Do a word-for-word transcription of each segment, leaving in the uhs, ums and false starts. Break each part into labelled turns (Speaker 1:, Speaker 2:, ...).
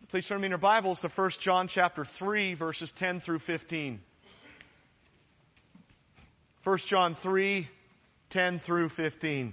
Speaker 1: Please turn me in your Bibles to First John chapter three, verses ten through fifteen. First John three, ten through fifteen.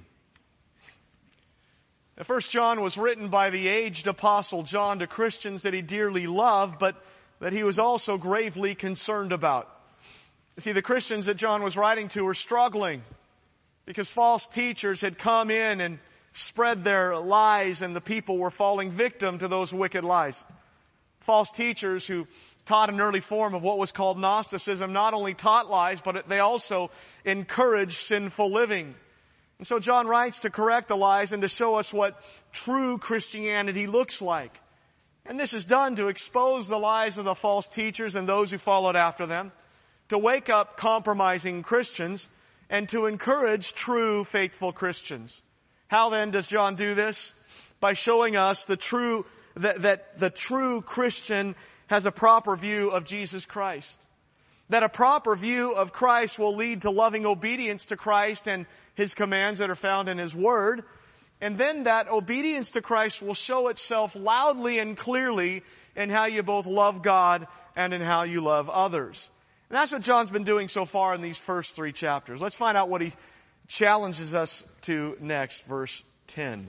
Speaker 1: Now, First John was written by the aged apostle John to Christians that he dearly loved, but that he was also gravely concerned about. You see, the Christians that John was writing to were struggling because false teachers had come in and spread their lies, and the people were falling victim to those wicked lies. False teachers who taught an early form of what was called Gnosticism not only taught lies, but they also encouraged sinful living. And so John writes to correct the lies and to show us what true Christianity looks like. And this is done to expose the lies of the false teachers and those who followed after them, to wake up compromising Christians, and to encourage true faithful Christians. How then does John do this? By showing us the true, that, that the true Christian has a proper view of Jesus Christ. That a proper view of Christ will lead to loving obedience to Christ and His commands that are found in His Word. And then that obedience to Christ will show itself loudly and clearly in how you both love God and in how you love others. And that's what John's been doing so far in these first three chapters. Let's find out what he challenges us to next, verse ten.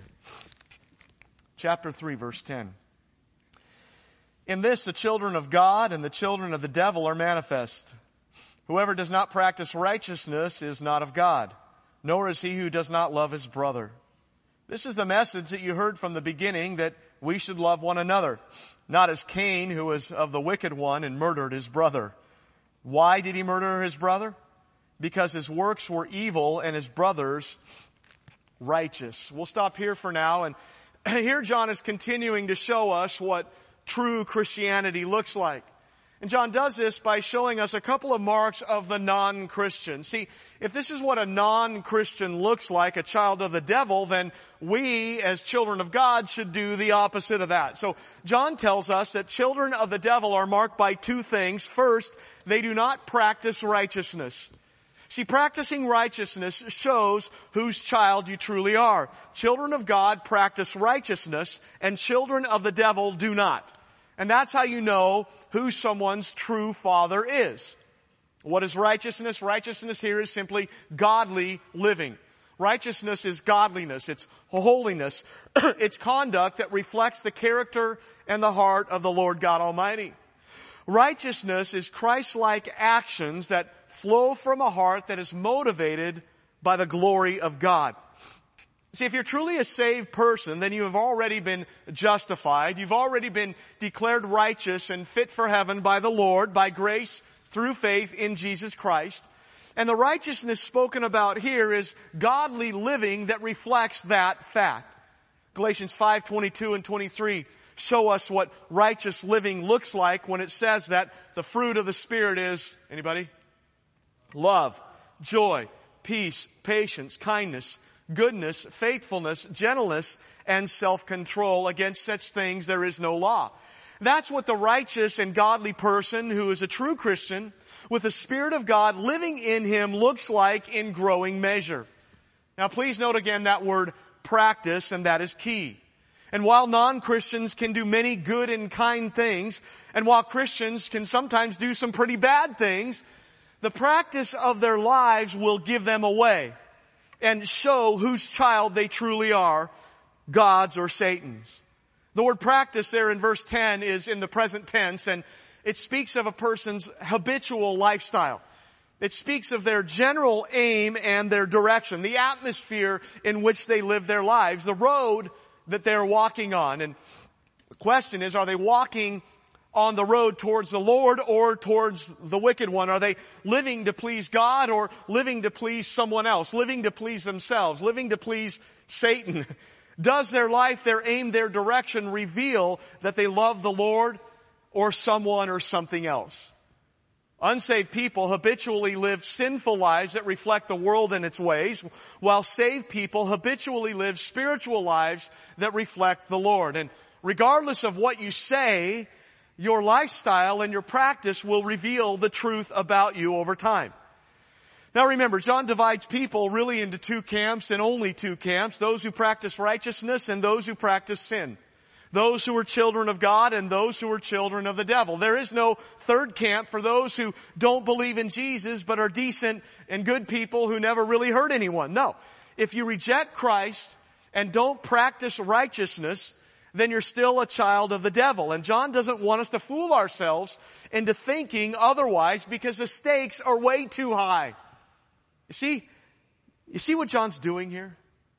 Speaker 1: Chapter three, verse ten. In this, the children of God and the children of the devil are manifest. Whoever does not practice righteousness is not of God, nor is he who does not love his brother. This is the message that you heard from the beginning, that we should love one another, not as Cain, who was of the wicked one and murdered his brother. Why did he murder his brother? Because his works were evil and his brother's righteous. We'll stop here for now. And here John is continuing to show us what true Christianity looks like. And John does this by showing us a couple of marks of the non-Christian. See, if this is what a non-Christian looks like, a child of the devil, then we as children of God should do the opposite of that. So John tells us that children of the devil are marked by two things. First, they do not practice righteousness. See, practicing righteousness shows whose child you truly are. Children of God practice righteousness, and children of the devil do not. And that's how you know who someone's true father is. What is righteousness? Righteousness here is simply godly living. Righteousness is godliness. It's holiness. It's conduct that reflects the character and the heart of the Lord God Almighty. Righteousness is Christ-like actions that flow from a heart that is motivated by the glory of God. See, if you're truly a saved person, then you have already been justified. You've already been declared righteous and fit for heaven by the Lord, by grace through faith in Jesus Christ. And the righteousness spoken about here is godly living that reflects that fact. Galatians five, twenty-two and twenty-three show us what righteous living looks like when it says that the fruit of the Spirit is, anybody? Love, joy, peace, patience, kindness, goodness, faithfulness, gentleness, and self-control. Against such things there is no law. That's what the righteous and godly person who is a true Christian with the Spirit of God living in him looks like in growing measure. Now please note again that word practice, and that is key. And while non-Christians can do many good and kind things, and while Christians can sometimes do some pretty bad things, the practice of their lives will give them away and show whose child they truly are, God's or Satan's. The word practice there in verse ten is in the present tense, and it speaks of a person's habitual lifestyle. It speaks of their general aim and their direction, the atmosphere in which they live their lives, the road that they're walking on. And the question is, are they walking on the road towards the Lord or towards the wicked one? Are they living to please God or living to please someone else, living to please themselves, living to please Satan? Does their life, their aim, their direction reveal that they love the Lord or someone or something else? Unsaved people habitually live sinful lives that reflect the world and its ways, while saved people habitually live spiritual lives that reflect the Lord. And regardless of what you say, your lifestyle and your practice will reveal the truth about you over time. Now remember, John divides people really into two camps, and only two camps: those who practice righteousness and those who practice sin. those who are children of God and those who are children of the devil. There is no third camp for those who don't believe in Jesus but are decent and good people who never really hurt anyone. No. If you reject Christ and don't practice righteousness, then you're still a child of the devil. And John doesn't want us to fool ourselves into thinking otherwise because the stakes are way too high. You see, you see what John's doing here?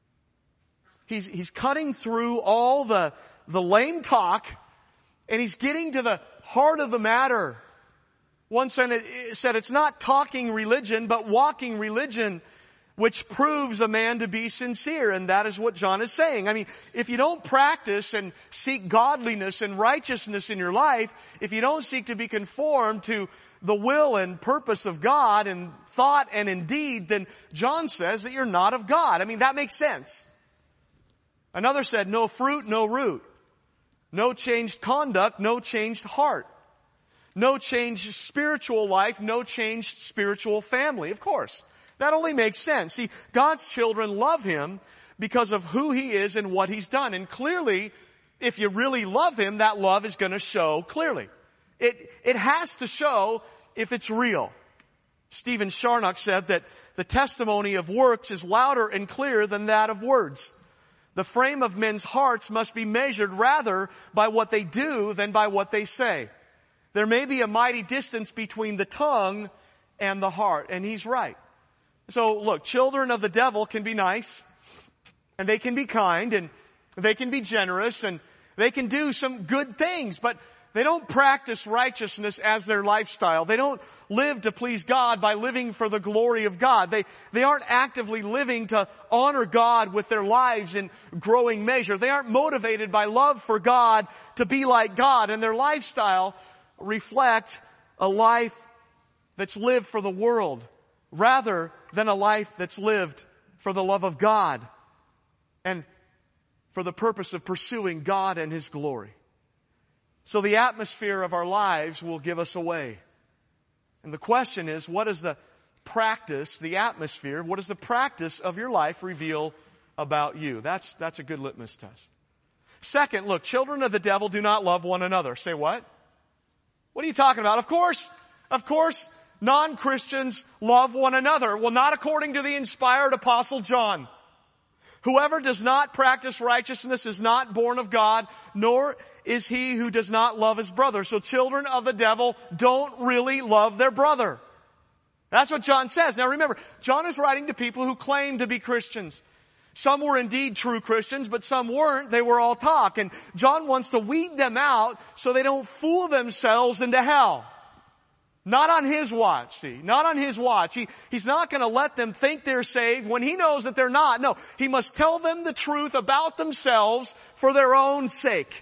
Speaker 1: He's, he's cutting through all the the lame talk, and he's getting to the heart of the matter. One said it's not talking religion, but walking religion, which proves a man to be sincere. And that is what John is saying. I mean, if you don't practice and seek godliness and righteousness in your life, if you don't seek to be conformed to the will and purpose of God in thought and in deed, then John says that you're not of God. I mean, that makes sense. Another said, no fruit, no root. No changed conduct, no changed heart. No changed spiritual life, no changed spiritual family. Of course, that only makes sense. See, God's children love Him because of who He is and what He's done. And clearly, if you really love Him, that love is going to show clearly. It, it has to show if it's real. Stephen Charnock said that the testimony of works is louder and clearer than that of words. The frame of men's hearts must be measured rather by what they do than by what they say. There may be a mighty distance between the tongue and the heart. And he's right. So look, children of the devil can be nice, and they can be kind, and they can be generous, and they can do some good things, but they don't practice righteousness as their lifestyle. They don't live to please God by living for the glory of God. They, they aren't actively living to honor God with their lives in growing measure. They aren't motivated by love for God to be like God. And their lifestyle reflects a life that's lived for the world rather than a life that's lived for the love of God and for the purpose of pursuing God and His glory. So the atmosphere of our lives will give us away. And the question is, what is the practice, the atmosphere, what does the practice of your life reveal about you? That's, that's a good litmus test. Second, look, children of the devil do not love one another. Say what? What are you talking about? Of course, of course, non-Christians love one another. Well, not according to the inspired Apostle John. Whoever does not practice righteousness is not born of God, nor is he who does not love his brother. So children of the devil don't really love their brother. That's what John says. Now remember, John is writing to people who claim to be Christians. Some were indeed true Christians, but some weren't. They were all talk. And John wants to weed them out so they don't fool themselves into hell. Not on his watch, see. Not on his watch. He, he's not going to let them think they're saved when he knows that they're not. No, he must tell them the truth about themselves for their own sake.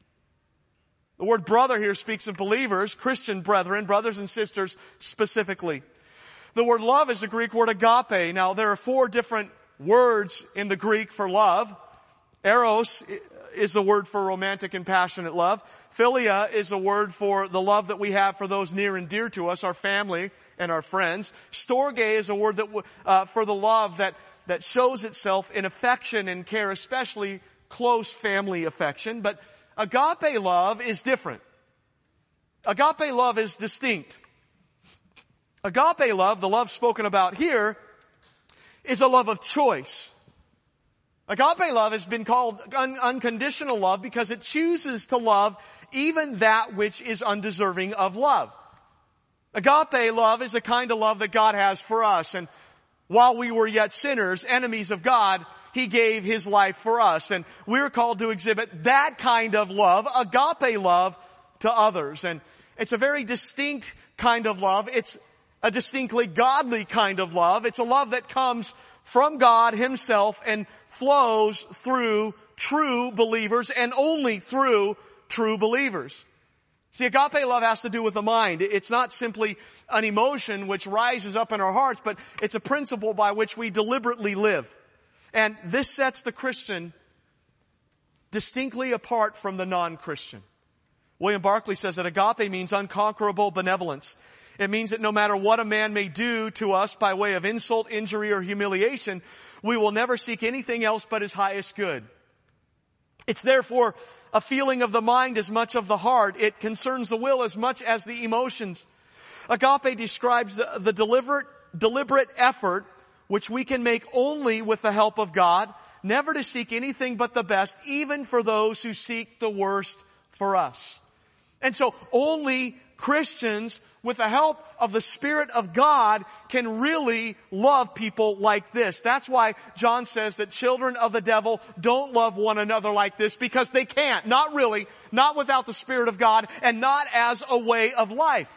Speaker 1: The word brother here speaks of believers, Christian brethren, brothers and sisters specifically. The word love is the Greek word agape. Now, there are four different words in the Greek for love. Eros is the word for romantic and passionate love. Philia is the word for the love that we have for those near and dear to us, our family and our friends. Storge is a word that uh, for the love that that shows itself in affection and care, especially close family affection. But agape love is different. Agape love is distinct. Agape love, the love spoken about here, is a love of choice. Agape love has been called un- unconditional love because it chooses to love even that which is undeserving of love. Agape love is the kind of love that God has for us. And while we were yet sinners, enemies of God, He gave His life for us. And we're called to exhibit that kind of love, agape love, to others. And it's a very distinct kind of love. It's a distinctly godly kind of love. It's a love that comes from God Himself and flows through true believers and only through true believers. See, agape love has to do with the mind. It's not simply an emotion which rises up in our hearts, but it's a principle by which we deliberately live. And this sets the Christian distinctly apart from the non-Christian. William Barclay says that agape means unconquerable benevolence. It means that no matter what a man may do to us by way of insult, injury, or humiliation, we will never seek anything else but his highest good. It's therefore a feeling of the mind as much of the heart. It concerns the will as much as the emotions. Agape describes the, the deliberate, deliberate effort which we can make only with the help of God, never to seek anything but the best, even for those who seek the worst for us. And so only Christians with the help of the Spirit of God can really love people like this. That's why John says that children of the devil don't love one another like this, because they can't. Not really. Not without the Spirit of God, and not as a way of life.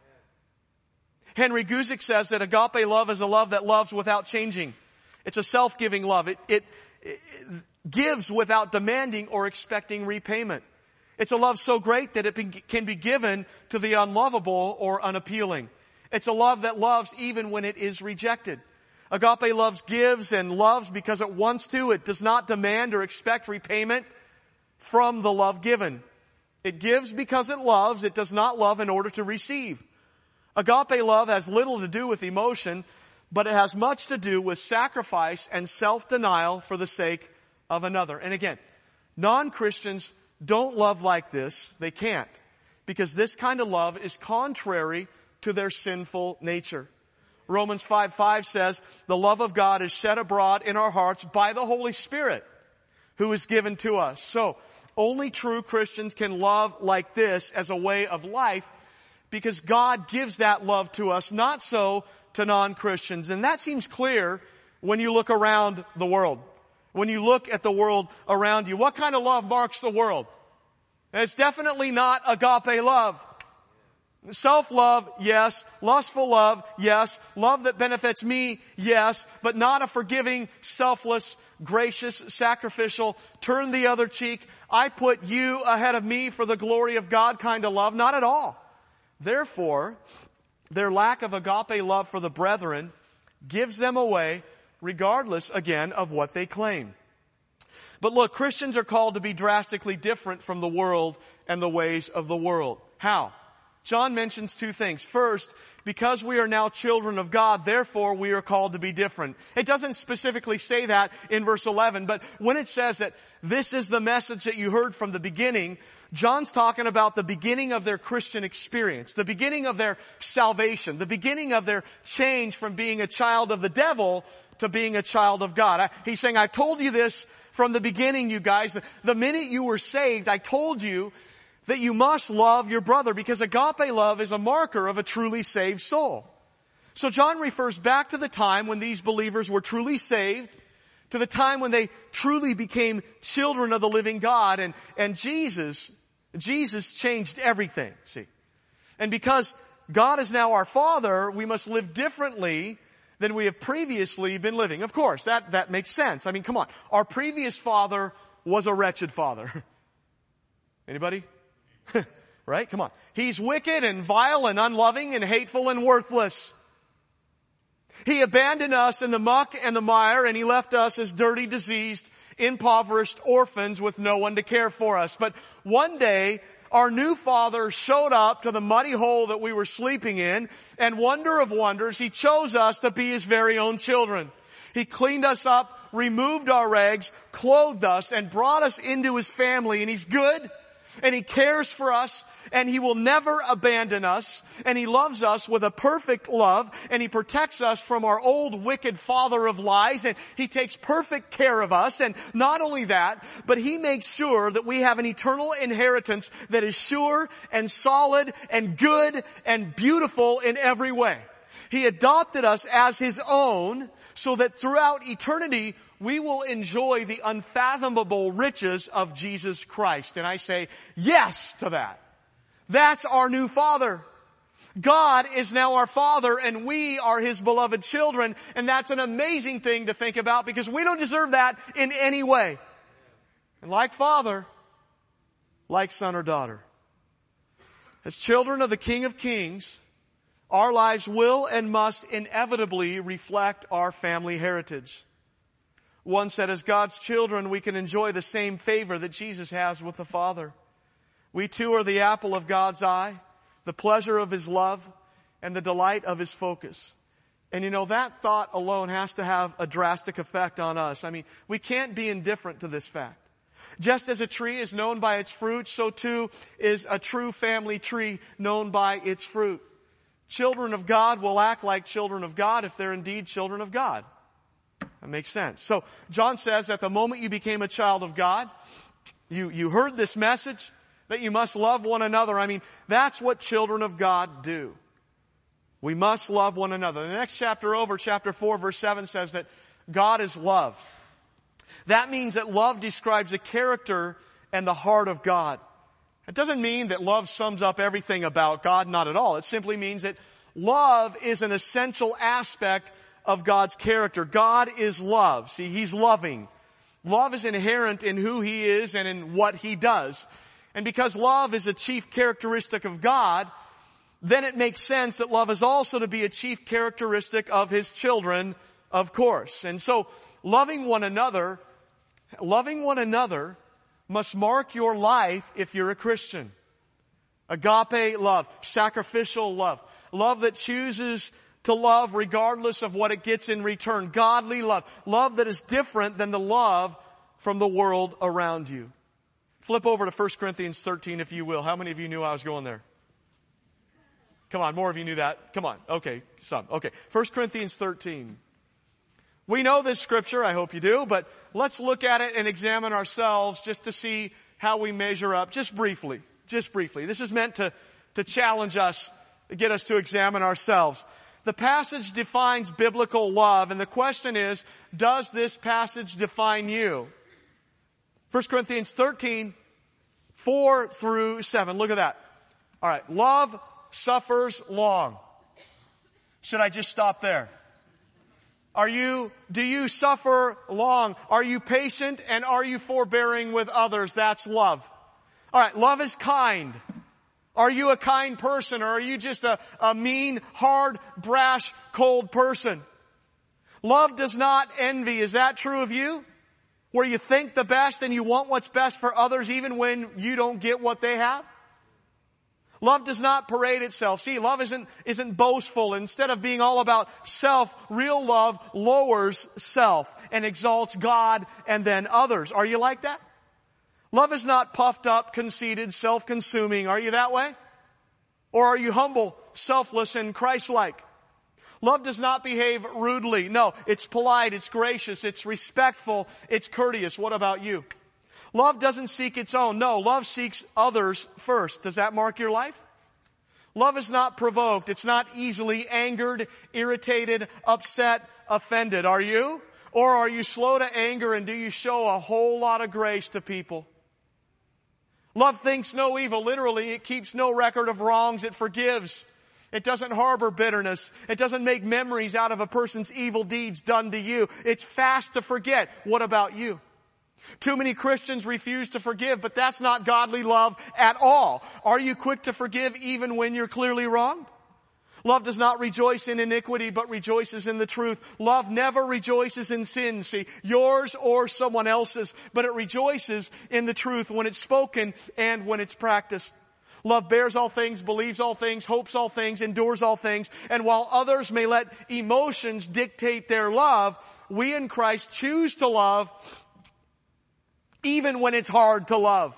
Speaker 1: Henry Guzik says that agape love is a love that loves without changing. It's a self-giving love. It, it, it gives without demanding or expecting repayment. It's a love so great that it be, can be given to the unlovable or unappealing. It's a love that loves even when it is rejected. Agape loves gives and loves because it wants to. It does not demand or expect repayment from the love given. It gives because it loves. It does not love in order to receive. Agape love has little to do with emotion, but it has much to do with sacrifice and self-denial for the sake of another. And again, non-Christians don't love like this. They can't. Because this kind of love is contrary to their sinful nature. Romans five five says, the love of God is shed abroad in our hearts by the Holy Spirit, who is given to us. So, only true Christians can love like this as a way of life, because God gives that love to us, not so to non-Christians. And that seems clear when you look around the world. When you look at the world around you, what kind of love marks the world? It's definitely not agape love. Self-love, yes. Lustful love, yes. Love that benefits me, yes. But not a forgiving, selfless, gracious, sacrificial, turn the other cheek, I put you ahead of me for the glory of God kind of love. Not at all. Therefore, their lack of agape love for the brethren gives them away, regardless, again, of what they claim. But look, Christians are called to be drastically different from the world and the ways of the world. How? John mentions two things. First, because we are now children of God, therefore we are called to be different. It doesn't specifically say that in verse eleven, but when it says that this is the message that you heard from the beginning, John's talking about the beginning of their Christian experience, the beginning of their salvation, the beginning of their change from being a child of the devil to being a child of God. He's saying, I told you this from the beginning, you guys. The minute you were saved, I told you that you must love your brother, because agape love is a marker of a truly saved soul. So John refers back to the time when these believers were truly saved, to the time when they truly became children of the living God, and, and Jesus, Jesus changed everything, see. And because God is now our Father, we must live differently than we have previously been living. Of course, that, that makes sense. I mean, come on. Our previous father was a wretched father. Anybody? Right? Come on. He's wicked and vile and unloving and hateful and worthless. He abandoned us in the muck and the mire, and he left us as dirty, diseased, impoverished orphans with no one to care for us. But one day, our new father showed up to the muddy hole that we were sleeping in, and wonder of wonders, he chose us to be his very own children. He cleaned us up, removed our rags, clothed us, and brought us into his family, and he's good. And he cares for us, and he will never abandon us, and he loves us with a perfect love, and he protects us from our old wicked father of lies, and he takes perfect care of us. And not only that, but he makes sure that we have an eternal inheritance that is sure and solid and good and beautiful in every way. He adopted us as his own so that throughout eternity we will enjoy the unfathomable riches of Jesus Christ. And I say yes to that. That's our new Father. God is now our Father, and we are his beloved children. And that's an amazing thing to think about, because we don't deserve that in any way. And like Father, like son or daughter. As children of the King of Kings, our lives will and must inevitably reflect our family heritage. One said, as God's children, we can enjoy the same favor that Jesus has with the Father. We too are the apple of God's eye, the pleasure of his love, and the delight of his focus. And you know, that thought alone has to have a drastic effect on us. I mean, we can't be indifferent to this fact. Just as a tree is known by its fruit, so too is a true family tree known by its fruit. Children of God will act like children of God if they're indeed children of God. That makes sense. So John says that the moment you became a child of God, you, you heard this message that you must love one another. I mean, that's what children of God do. We must love one another. The next chapter over, chapter four, verse seven says that God is love. That means that love describes the character and the heart of God. It doesn't mean that love sums up everything about God, not at all. It simply means that love is an essential aspect of God's character. God is love. See, He's loving. Love is inherent in who He is and in what He does. And because love is a chief characteristic of God, then it makes sense that love is also to be a chief characteristic of His children, of course. And so, loving one another, loving one another must mark your life if you're a Christian. Agape love, sacrificial love, love that chooses to love regardless of what it gets in return. Godly love, love that is different than the love from the world around you. Flip over to First Corinthians thirteen if you will. How many of you knew I was going there? Come on, more of you knew that. Come on. Okay, some. Okay, First Corinthians thirteen. We know this scripture, I hope you do, but let's look at it and examine ourselves just to see how we measure up, just briefly, just briefly. This is meant to, to challenge us, to get us to examine ourselves. The passage defines biblical love, and the question is, does this passage define you? First Corinthians thirteen, four through seven. Look at that. All right. Love suffers long. Should I just stop there? Are you, do you suffer long? Are you patient and are you forbearing with others? That's love. All right. Love is kind. Are you a kind person or are you just a, a mean, hard, brash, cold person? Love does not envy. Is that true of you? Where you think the best and you want what's best for others even when you don't get what they have? Love does not parade itself. See, love isn't, isn't boastful. Instead of being all about self, real love lowers self and exalts God and then others. Are you like that? Love is not puffed up, conceited, self-consuming. Are you that way? Or are you humble, selfless, and Christ-like? Love does not behave rudely. No, it's polite, it's gracious, it's respectful, it's courteous. What about you? Love doesn't seek its own. No, love seeks others first. Does that mark your life? Love is not provoked. It's not easily angered, irritated, upset, offended. Are you? Or are you slow to anger and do you show a whole lot of grace to people? Love thinks no evil. Literally, it keeps no record of wrongs. It forgives. It doesn't harbor bitterness. It doesn't make memories out of a person's evil deeds done to you. It's fast to forget. What about you? Too many Christians refuse to forgive, but that's not godly love at all. Are you quick to forgive even when you're clearly wrong? Love does not rejoice in iniquity, but rejoices in the truth. Love never rejoices in sin, see, yours or someone else's, but it rejoices in the truth when it's spoken and when it's practiced. Love bears all things, believes all things, hopes all things, endures all things. And while others may let emotions dictate their love, we in Christ choose to love even when it's hard to love.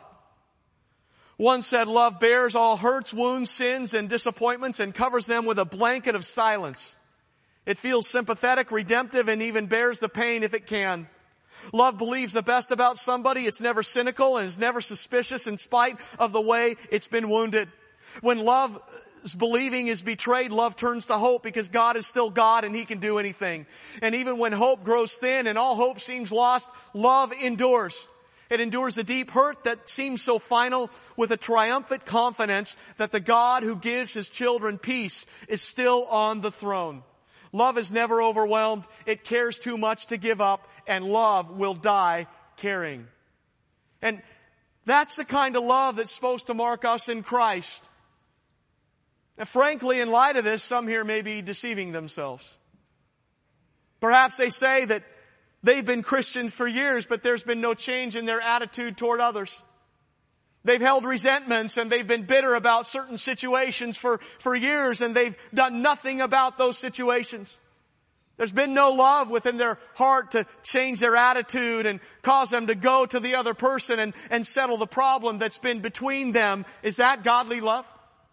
Speaker 1: One said, love bears all hurts, wounds, sins, and disappointments and covers them with a blanket of silence. It feels sympathetic, redemptive, and even bears the pain if it can. Love believes the best about somebody. It's never cynical and is never suspicious in spite of the way it's been wounded. When love's believing is betrayed, love turns to hope because God is still God and He can do anything. And even when hope grows thin and all hope seems lost, love endures. It endures the deep hurt that seems so final with a triumphant confidence that the God who gives His children peace is still on the throne. Love is never overwhelmed. It cares too much to give up, and love will die caring. And that's the kind of love that's supposed to mark us in Christ. And frankly, in light of this, some here may be deceiving themselves. Perhaps they say that they've been Christians for years, but there's been no change in their attitude toward others. They've held resentments and they've been bitter about certain situations for, for years, and they've done nothing about those situations. There's been no love within their heart to change their attitude and cause them to go to the other person and, and settle the problem that's been between them. Is that godly love?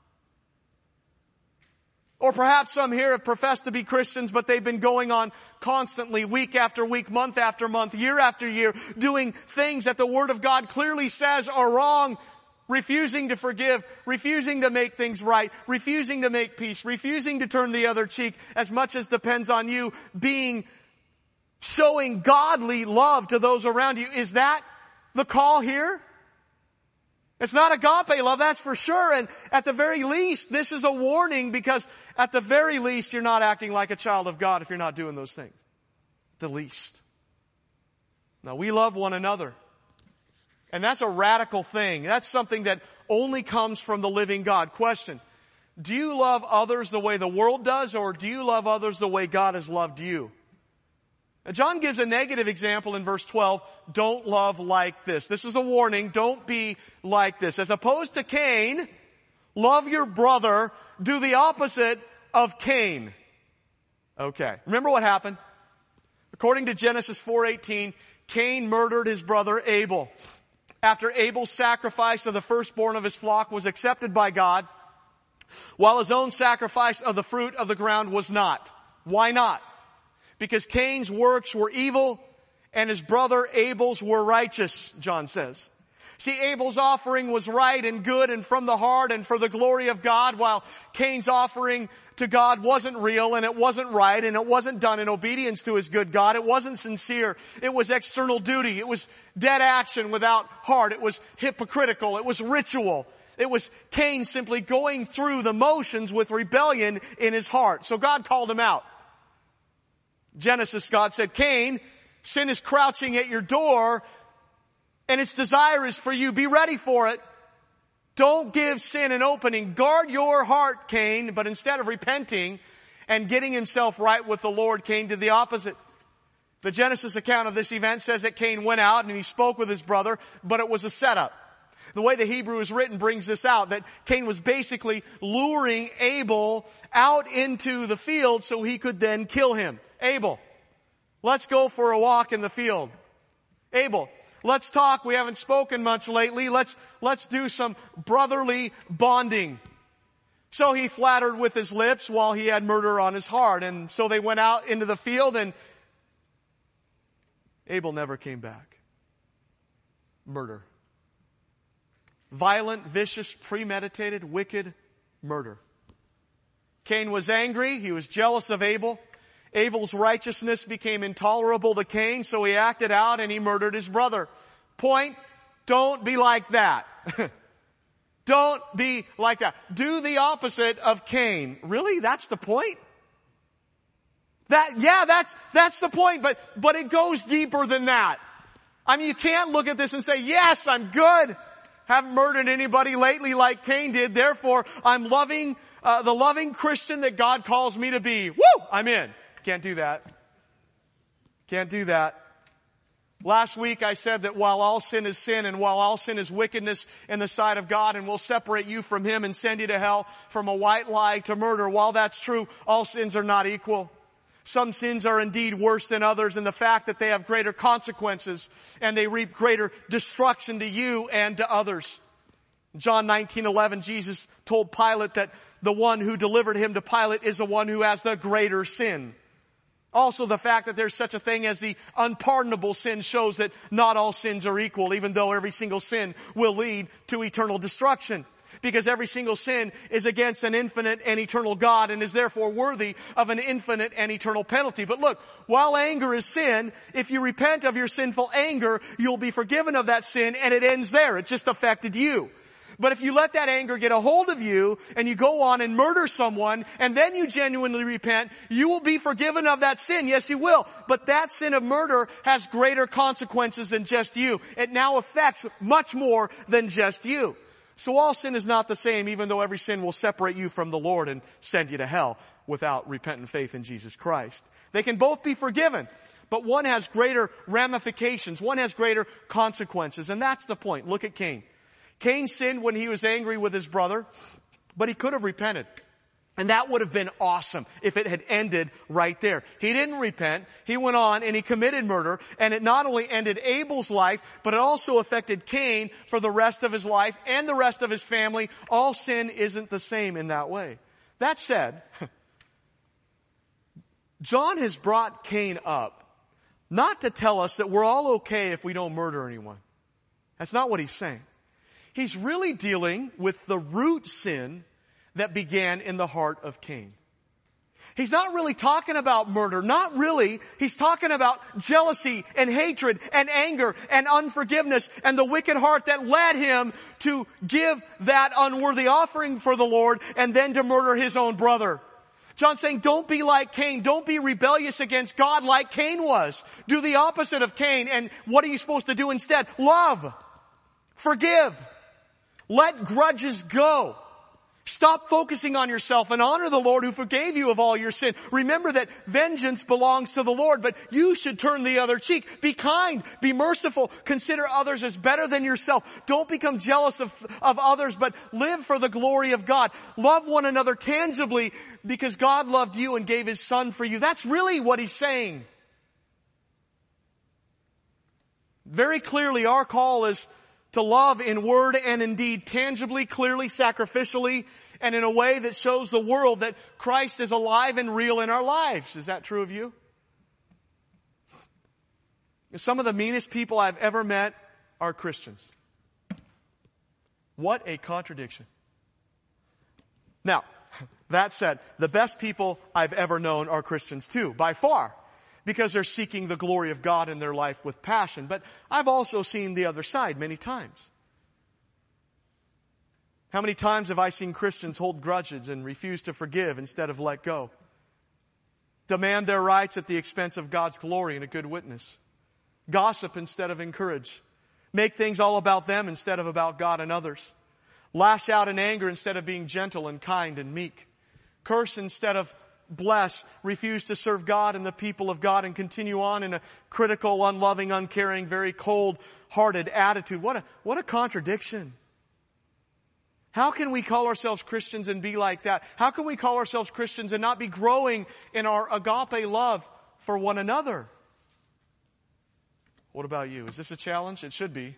Speaker 1: Or perhaps some here have professed to be Christians, but they've been going on constantly, week after week, month after month, year after year, doing things that the Word of God clearly says are wrong, refusing to forgive, refusing to make things right, refusing to make peace, refusing to turn the other cheek as much as depends on you, being, showing godly love to those around you. Is that the call here? It's not agape love, that's for sure. And at the very least, this is a warning, because at the very least, you're not acting like a child of God if you're not doing those things. The least. Now, we love one another. And that's a radical thing. That's something that only comes from the living God. Question: do you love others the way the world does, or do you love others the way God has loved you? Now, John gives a negative example in verse twelve. Don't love like this. This is a warning. Don't be like this. As opposed to Cain, love your brother. Do the opposite of Cain. Okay. Remember what happened? According to Genesis four eighteen, Cain murdered his brother Abel. After Abel's sacrifice of the firstborn of his flock was accepted by God, while his own sacrifice of the fruit of the ground was not. Why not? Because Cain's works were evil and his brother Abel's were righteous, John says. See, Abel's offering was right and good and from the heart and for the glory of God, while Cain's offering to God wasn't real and it wasn't right and it wasn't done in obedience to his good God. It wasn't sincere. It was external duty. It was dead action without heart. It was hypocritical. It was ritual. It was Cain simply going through the motions with rebellion in his heart. So God called him out. Genesis, God said, Cain, sin is crouching at your door, and its desire is for you. Be ready for it. Don't give sin an opening. Guard your heart, Cain. But instead of repenting and getting himself right with the Lord, Cain did the opposite. The Genesis account of this event says that Cain went out and he spoke with his brother, but it was a setup. The way the Hebrew is written brings this out, that Cain was basically luring Abel out into the field so he could then kill him. Abel, let's go for a walk in the field. Abel, let's talk. We haven't spoken much lately. Let's, let's do some brotherly bonding. So he flattered with his lips while he had murder on his heart. And so they went out into the field, and Abel never came back. Murder. Violent, vicious, premeditated, wicked murder. Cain was angry. He was jealous of Abel. Abel's righteousness became intolerable to Cain, so he acted out and he murdered his brother. Point: don't be like that. Don't be like that. Do the opposite of Cain. Really? That's the point? That, yeah, that's, that's the point, but, but it goes deeper than that. I mean, you can't look at this and say, yes, I'm good. Haven't murdered anybody lately like Cain did. Therefore, I'm loving, uh, the loving Christian that God calls me to be. Woo! I'm in. Can't do that. Can't do that. Last week I said that while all sin is sin and while all sin is wickedness in the sight of God and will separate you from Him and send you to hell, from a white lie to murder, while that's true, all sins are not equal. Some sins are indeed worse than others in the fact that they have greater consequences and they reap greater destruction to you and to others. John nineteen eleven, Jesus told Pilate that the one who delivered him to Pilate is the one who has the greater sin. Also, the fact that there's such a thing as the unpardonable sin shows that not all sins are equal, even though every single sin will lead to eternal destruction. Because every single sin is against an infinite and eternal God and is therefore worthy of an infinite and eternal penalty. But look, while anger is sin, if you repent of your sinful anger, you'll be forgiven of that sin, and it ends there. It just affected you. But if you let that anger get a hold of you and you go on and murder someone and then you genuinely repent, you will be forgiven of that sin. Yes, you will. But that sin of murder has greater consequences than just you. It now affects much more than just you. So all sin is not the same, even though every sin will separate you from the Lord and send you to hell without repentant faith in Jesus Christ. They can both be forgiven, but one has greater ramifications. One has greater consequences. And that's the point. Look at Cain. Cain sinned when he was angry with his brother, but he could have repented. And that would have been awesome if it had ended right there. He didn't repent. He went on and he committed murder. And it not only ended Abel's life, but it also affected Cain for the rest of his life and the rest of his family. All sin isn't the same in that way. That said, John has brought Cain up not to tell us that we're all okay if we don't murder anyone. That's not what he's saying. He's really dealing with the root sin that began in the heart of Cain. He's not really talking about murder. Not really. He's talking about jealousy and hatred and anger and unforgiveness and the wicked heart that led him to give that unworthy offering for the Lord and then to murder his own brother. John's saying, don't be like Cain. Don't be rebellious against God like Cain was. Do the opposite of Cain. And what are you supposed to do instead? Love. Forgive. Let grudges go. Stop focusing on yourself and honor the Lord who forgave you of all your sin. Remember that vengeance belongs to the Lord, but you should turn the other cheek. Be kind. Be merciful. Consider others as better than yourself. Don't become jealous of, of others, but live for the glory of God. Love one another tangibly because God loved you and gave His Son for you. That's really what He's saying. Very clearly, our call is to love in word and in deed, tangibly, clearly, sacrificially, and in a way that shows the world that Christ is alive and real in our lives. Is that true of you? Some of the meanest people I've ever met are Christians. What a contradiction. Now, that said, the best people I've ever known are Christians too, by far, because they're seeking the glory of God in their life with passion. But I've also seen the other side many times. How many times have I seen Christians hold grudges and refuse to forgive instead of let go? Demand their rights at the expense of God's glory and a good witness. Gossip instead of encourage. Make things all about them instead of about God and others. Lash out in anger instead of being gentle and kind and meek. Curse instead of bless, refuse to serve God and the people of God, and continue on in a critical, unloving, uncaring, very cold-hearted attitude. What a, what a contradiction. How can we call ourselves Christians and be like that? How can we call ourselves Christians and not be growing in our agape love for one another? What about you? Is this a challenge? It should be.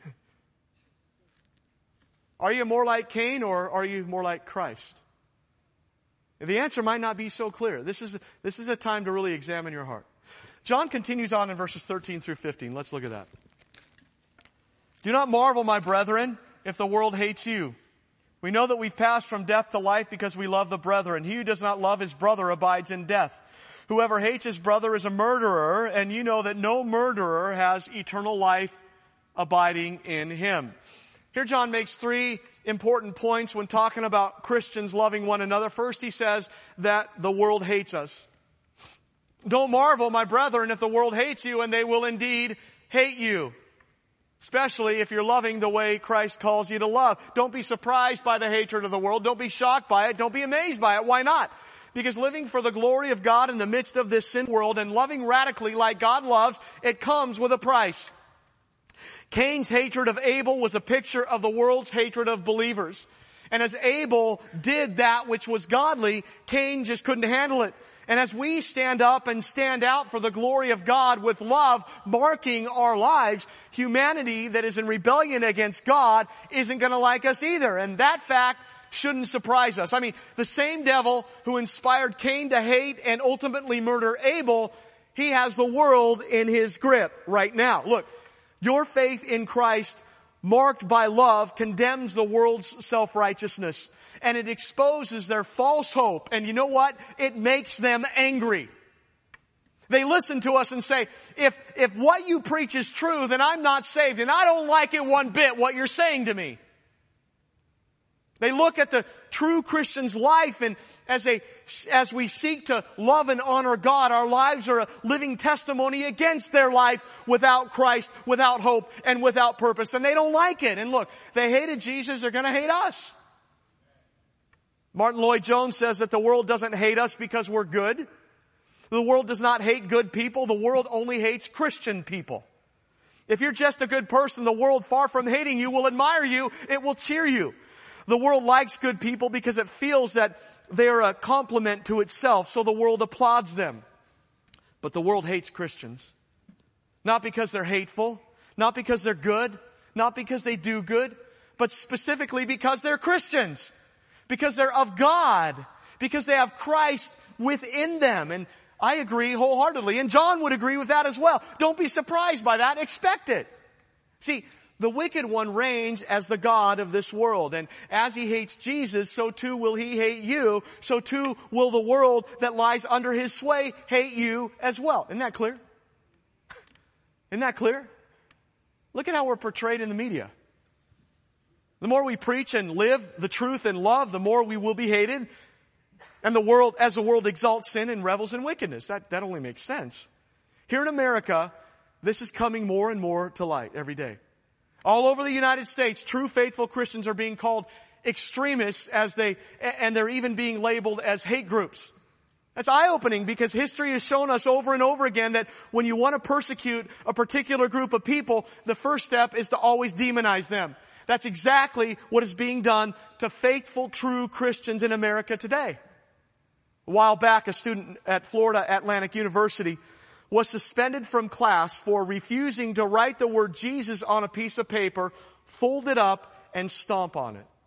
Speaker 1: Are you more like Cain or are you more like Christ? The answer might not be so clear. This is, this is a time to really examine your heart. John continues on in verses thirteen through fifteen. Let's look at that. Do not marvel, my brethren, if the world hates you. We know that we've passed from death to life because we love the brethren. He who does not love his brother abides in death. Whoever hates his brother is a murderer, and you know that no murderer has eternal life abiding in him. Here John makes three important points when talking about Christians loving one another. First, he says that the world hates us. Don't marvel, my brethren, if the world hates you, and they will indeed hate you. Especially if you're loving the way Christ calls you to love. Don't be surprised by the hatred of the world. Don't be shocked by it. Don't be amazed by it. Why not? Because living for the glory of God in the midst of this sin world and loving radically like God loves, it comes with a price. Cain's hatred of Abel was a picture of the world's hatred of believers. And as Abel did that which was godly, Cain just couldn't handle it. And as we stand up and stand out for the glory of God with love marking our lives, humanity that is in rebellion against God isn't going to like us either. And that fact shouldn't surprise us. I mean, the same devil who inspired Cain to hate and ultimately murder Abel, he has the world in his grip right now. Look, your faith in Christ, marked by love, condemns the world's self-righteousness. And it exposes their false hope. And you know what? It makes them angry. They listen to us and say, if, if what you preach is true, then I'm not saved. And I don't like it one bit, what you're saying to me. They look at the true Christian's life, and as they, as we seek to love and honor God, our lives are a living testimony against their life without Christ, without hope, and without purpose. And they don't like it. And look, they hated Jesus, they're gonna hate us. Martin Lloyd-Jones says that the world doesn't hate us because we're good. The world does not hate good people. The world only hates Christian people. If you're just a good person, the world, far from hating you, will admire you. It will cheer you. The world likes good people because it feels that they're a complement to itself, so the world applauds them. But the world hates Christians. Not because they're hateful, not because they're good, not because they do good, but specifically because they're Christians. Because they're of God. Because they have Christ within them. And I agree wholeheartedly. And John would agree with that as well. Don't be surprised by that. Expect it. See, the wicked one reigns as the god of this world. And as he hates Jesus, so too will he hate you. So too will the world that lies under his sway hate you as well. Isn't that clear? Isn't that clear? Look at how we're portrayed in the media. The more we preach and live the truth and love, the more we will be hated. And the world, as the world exalts sin and revels in wickedness. That, that only makes sense. Here in America, this is coming more and more to light every day. All over the United States, true faithful Christians are being called extremists as they, and they're even being labeled as hate groups. That's eye-opening because history has shown us over and over again that when you want to persecute a particular group of people, the first step is to always demonize them. That's exactly what is being done to faithful, true Christians in America today. A while back, a student at Florida Atlantic University was suspended from class for refusing to write the word Jesus on a piece of paper, fold it up, and stomp on it.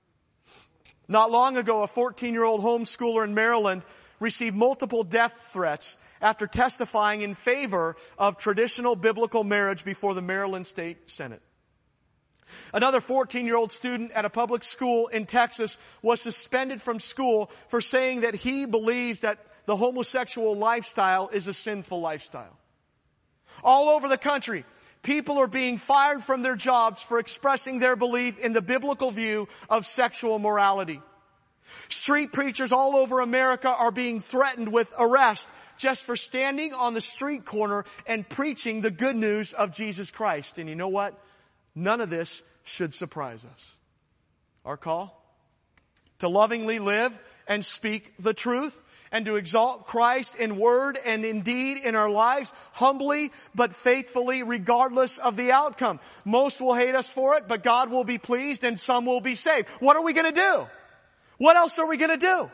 Speaker 1: Not long ago, a fourteen-year-old homeschooler in Maryland received multiple death threats after testifying in favor of traditional biblical marriage before the Maryland State Senate. Another fourteen-year-old student at a public school in Texas was suspended from school for saying that he believes that the homosexual lifestyle is a sinful lifestyle. All over the country, people are being fired from their jobs for expressing their belief in the biblical view of sexual morality. Street preachers all over America are being threatened with arrest just for standing on the street corner and preaching the good news of Jesus Christ. And you know what? None of this should surprise us. Our call? To lovingly live and speak the truth and to exalt Christ in word and in deed in our lives, humbly but faithfully, regardless of the outcome. Most will hate us for it, but God will be pleased and some will be saved. What are we going to do? What else are we going to do?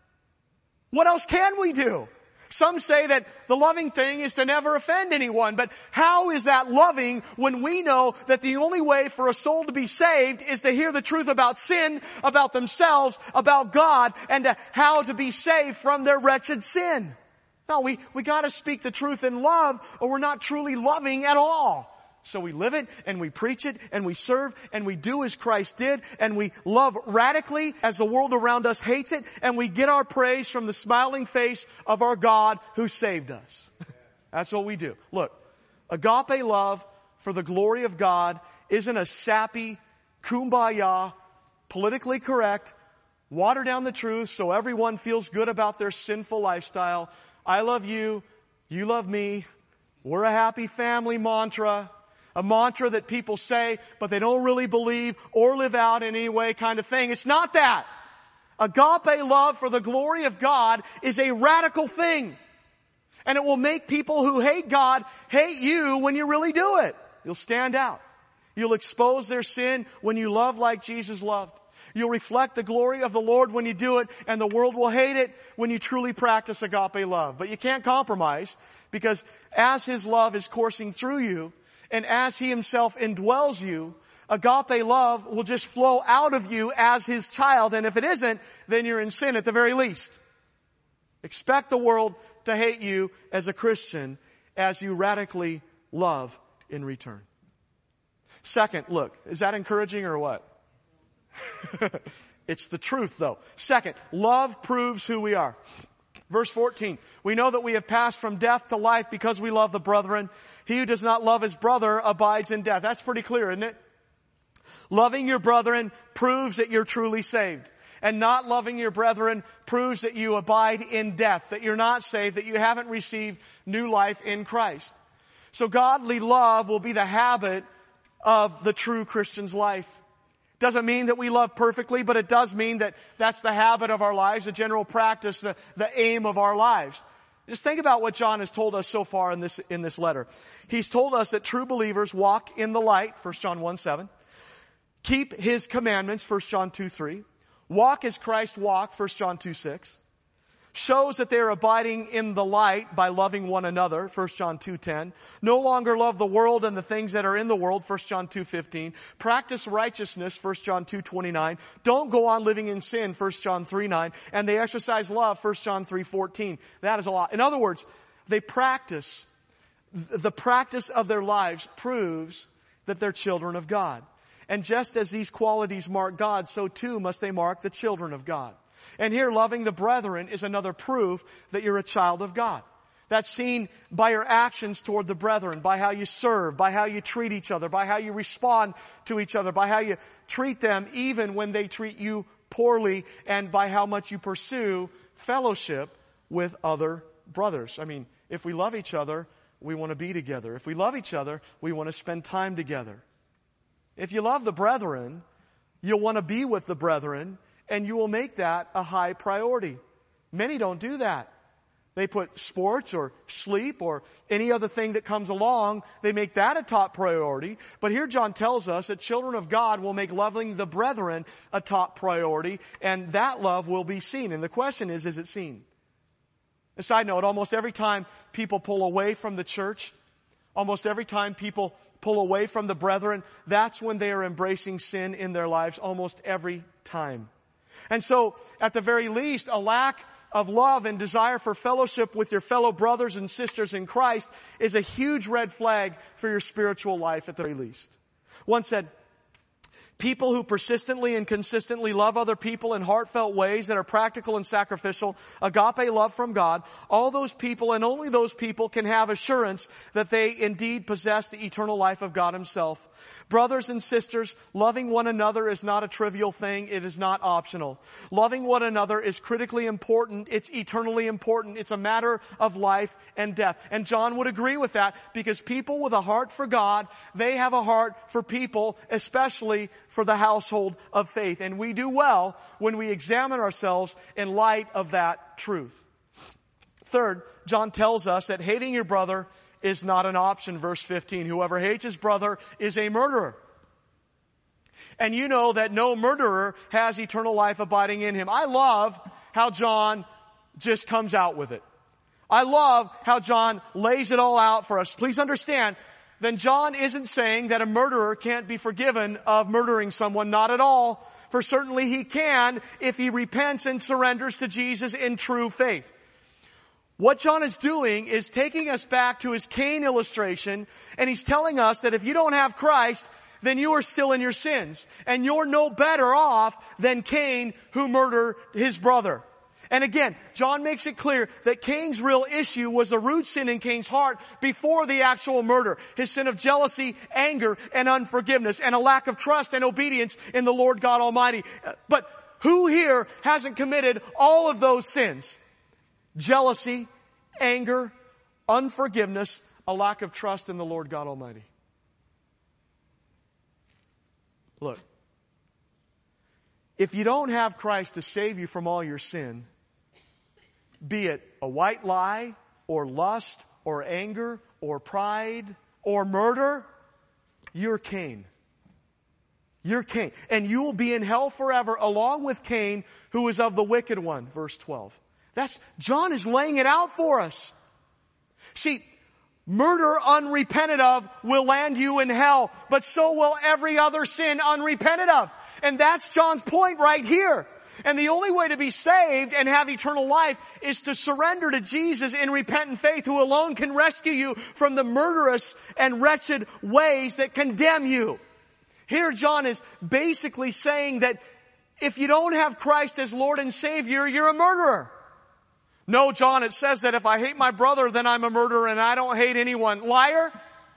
Speaker 1: What else can we do? Some say that the loving thing is to never offend anyone, but how is that loving when we know that the only way for a soul to be saved is to hear the truth about sin, about themselves, about God, and to how to be saved from their wretched sin? No, we, we gotta speak the truth in love or we're not truly loving at all. So we live it and we preach it and we serve and we do as Christ did and we love radically as the world around us hates it and we get our praise from the smiling face of our God who saved us. That's what we do. Look, agape love for the glory of God isn't a sappy, kumbaya, politically correct, water down the truth so everyone feels good about their sinful lifestyle. I love you, you love me, we're a happy family mantra. A mantra that people say, but they don't really believe or live out in any way kind of thing. It's not that. Agape love for the glory of God is a radical thing. And it will make people who hate God hate you when you really do it. You'll stand out. You'll expose their sin when you love like Jesus loved. You'll reflect the glory of the Lord when you do it, and the world will hate it when you truly practice agape love. But you can't compromise, because as His love is coursing through you, and as He Himself indwells you, agape love will just flow out of you as His child. And if it isn't, then you're in sin at the very least. Expect the world to hate you as a Christian as you radically love in return. Second, look, is that encouraging or what? It's the truth though. Second, love proves who we are. Verse fourteen, we know that we have passed from death to life because we love the brethren. He who does not love his brother abides in death. That's pretty clear, isn't it? Loving your brethren proves that you're truly saved. And not loving your brethren proves that you abide in death, that you're not saved, that you haven't received new life in Christ. So godly love will be the habit of the true Christian's life. Doesn't mean that we love perfectly, but it does mean that that's the habit of our lives, the general practice, the, the aim of our lives. Just think about what John has told us so far in this, in this letter. He's told us that true believers walk in the light, First John one seven. keep His commandments, First John two three, walk as Christ walked, First John two six, shows that they are abiding in the light by loving one another, First John two ten. No longer love the world and the things that are in the world, First John two fifteen. Practice righteousness, First John two twenty-nine. Don't go on living in sin, First John three nine. And they exercise love, First John three fourteen. That is a lot. In other words, they practice. The practice of their lives proves that they're children of God. And just as these qualities mark God, so too must they mark the children of God. And here, loving the brethren is another proof that you're a child of God. That's seen by your actions toward the brethren, by how you serve, by how you treat each other, by how you respond to each other, by how you treat them even when they treat you poorly, and by how much you pursue fellowship with other brothers. I mean, if we love each other, we want to be together. If we love each other, we want to spend time together. If you love the brethren, you'll want to be with the brethren, and you will make that a high priority. Many don't do that. They put sports or sleep or any other thing that comes along, they make that a top priority. But here John tells us that children of God will make loving the brethren a top priority, and that love will be seen. And the question is, is it seen? A side note, almost every time people pull away from the church, almost every time people pull away from the brethren, that's when they are embracing sin in their lives, almost every time. And so, at the very least, a lack of love and desire for fellowship with your fellow brothers and sisters in Christ is a huge red flag for your spiritual life at the very least. One said, people who persistently and consistently love other people in heartfelt ways that are practical and sacrificial, agape love from God, all those people and only those people can have assurance that they indeed possess the eternal life of God Himself. Brothers and sisters, loving one another is not a trivial thing. It is not optional. Loving one another is critically important. It's eternally important. It's a matter of life and death. And John would agree with that, because people with a heart for God, they have a heart for people, especially for the household of faith. And we do well when we examine ourselves in light of that truth. Third, John tells us that hating your brother is not an option. Verse fifteen, whoever hates his brother is a murderer. And you know that no murderer has eternal life abiding in him. I love how John just comes out with it. I love how John lays it all out for us. Please understand, then John isn't saying that a murderer can't be forgiven of murdering someone. Not at all. For certainly he can if he repents and surrenders to Jesus in true faith. What John is doing is taking us back to his Cain illustration, and he's telling us that if you don't have Christ, then you are still in your sins. And you're no better off than Cain, who murdered his brother. And again, John makes it clear that Cain's real issue was the root sin in Cain's heart before the actual murder. His sin of jealousy, anger, and unforgiveness, and a lack of trust and obedience in the Lord God Almighty. But who here hasn't committed all of those sins? Jealousy, anger, unforgiveness, a lack of trust in the Lord God Almighty. Look, if you don't have Christ to save you from all your sin, be it a white lie, or lust, or anger, or pride, or murder, you're Cain. You're Cain. And you will be in hell forever along with Cain, who is of the wicked one. Verse twelve. That's, John is laying it out for us. See, murder unrepented of will land you in hell, but so will every other sin unrepented of. And that's John's point right here. And the only way to be saved and have eternal life is to surrender to Jesus in repentant faith, who alone can rescue you from the murderous and wretched ways that condemn you. Here John is basically saying that if you don't have Christ as Lord and Savior, you're a murderer. No, John, it says that if I hate my brother, then I'm a murderer, and I don't hate anyone. Liar.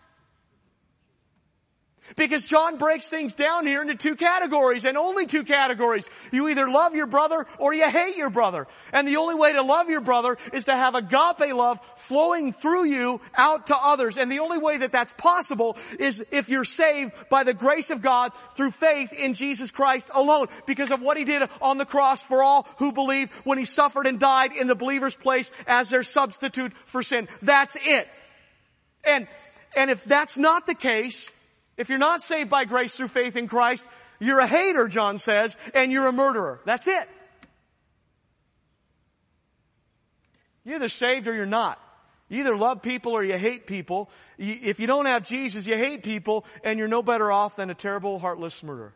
Speaker 1: Because John breaks things down here into two categories, and only two categories. You either love your brother or you hate your brother. And the only way to love your brother is to have agape love flowing through you out to others. And the only way that that's possible is if you're saved by the grace of God through faith in Jesus Christ alone, because of what He did on the cross for all who believe when He suffered and died in the believer's place as their substitute for sin. That's it. And, and if that's not the case, if you're not saved by grace through faith in Christ, You're a hater, John says, and you're a murderer. That's it. You're either saved or you're not. You either love people or you hate people. If you don't have Jesus, you hate people, and you're no better off than a terrible, heartless murderer.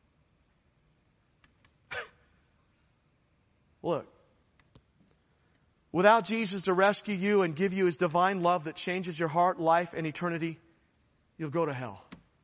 Speaker 1: Look, without Jesus to rescue you and give you His divine love that changes your heart, life, and eternity, you'll go to hell.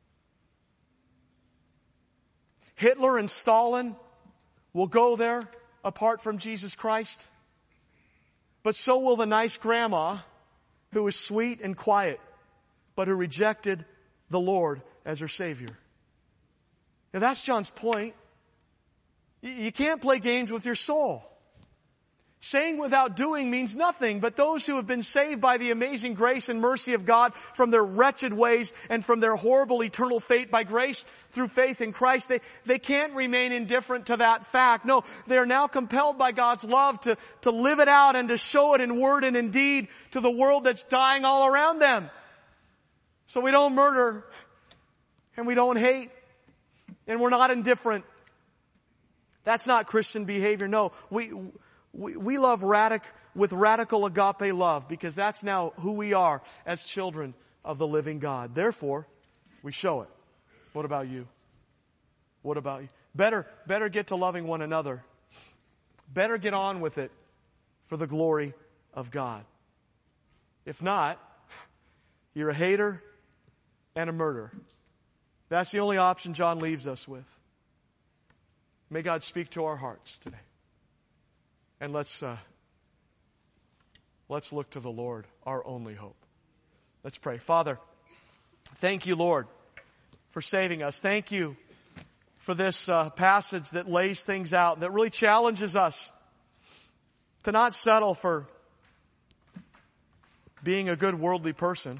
Speaker 1: Hitler and Stalin will go there apart from Jesus Christ. But so will the nice grandma who was sweet and quiet, but who rejected the Lord as her Savior. Now that's John's point. You can't play games with your soul. Saying without doing means nothing, but those who have been saved by the amazing grace and mercy of God from their wretched ways and from their horrible eternal fate by grace through faith in Christ, they, they can't remain indifferent to that fact. No, they are now compelled by God's love to, to live it out and to show it in word and in deed to the world that's dying all around them. So we don't murder, and we don't hate, and we're not indifferent. That's not Christian behavior. No, we... We, we love radic, with radical agape love, because that's now who we are as children of the living God. Therefore, we show it. What about you? What about you? Better, better get to loving one another. Better get on with it for the glory of God. If not, you're a hater and a murderer. That's the only option John leaves us with. May God speak to our hearts today. And let's, uh, let's look to the Lord, our only hope. Let's pray. Father, thank you, Lord, for saving us. Thank you for this uh, passage that lays things out, that really challenges us to not settle for being a good worldly person,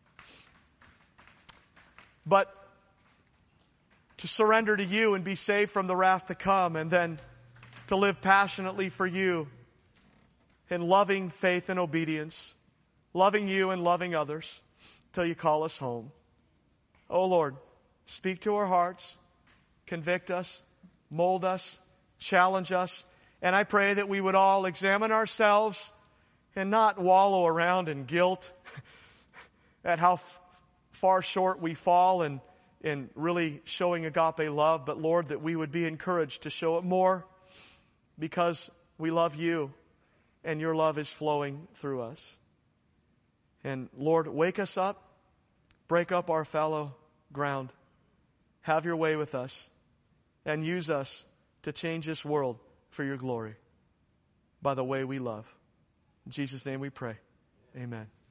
Speaker 1: but to surrender to you and be saved from the wrath to come, and then to live passionately for you in loving faith and obedience, loving you and loving others till you call us home. Oh Lord, speak to our hearts, convict us, mold us, challenge us, and I pray that we would all examine ourselves and not wallow around in guilt at how f- far short we fall in, in really showing agape love, but Lord, that we would be encouraged to show it more, because we love you and your love is flowing through us. And Lord, wake us up, break up our fallow ground, have your way with us, and use us to change this world for your glory by the way we love. In Jesus' name we pray. Amen.